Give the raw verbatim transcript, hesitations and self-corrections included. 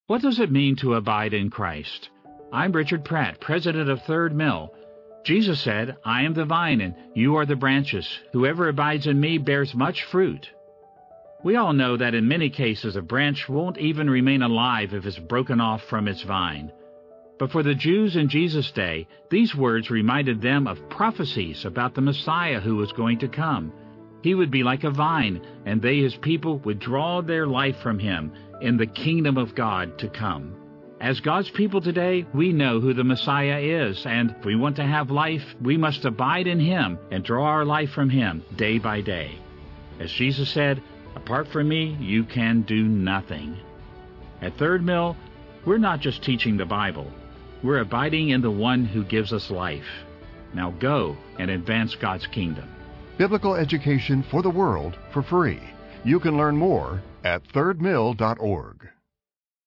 What does it mean to abide in Christ? I'm Richard Pratt, president of Third Mill. Jesus said, I am the vine and you are the branches. Whoever abides in me bears much fruit. We all know that in many cases a branch won't even remain alive if it's broken off from its vine. But for the Jews in Jesus' day, these words reminded them of prophecies about the Messiah who was going to come. He would be like a vine, and they, his people, would draw their life from him in the kingdom of God to come. As God's people today, we know who the Messiah is, and if we want to have life, we must abide in him and draw our life from him day by day. As Jesus said, apart from me, you can do nothing. At Third Mill, we're not just teaching the Bible. We're abiding in the one who gives us life. Now go and advance God's kingdom. Biblical education for the world for free. You can learn more at third mill dot org.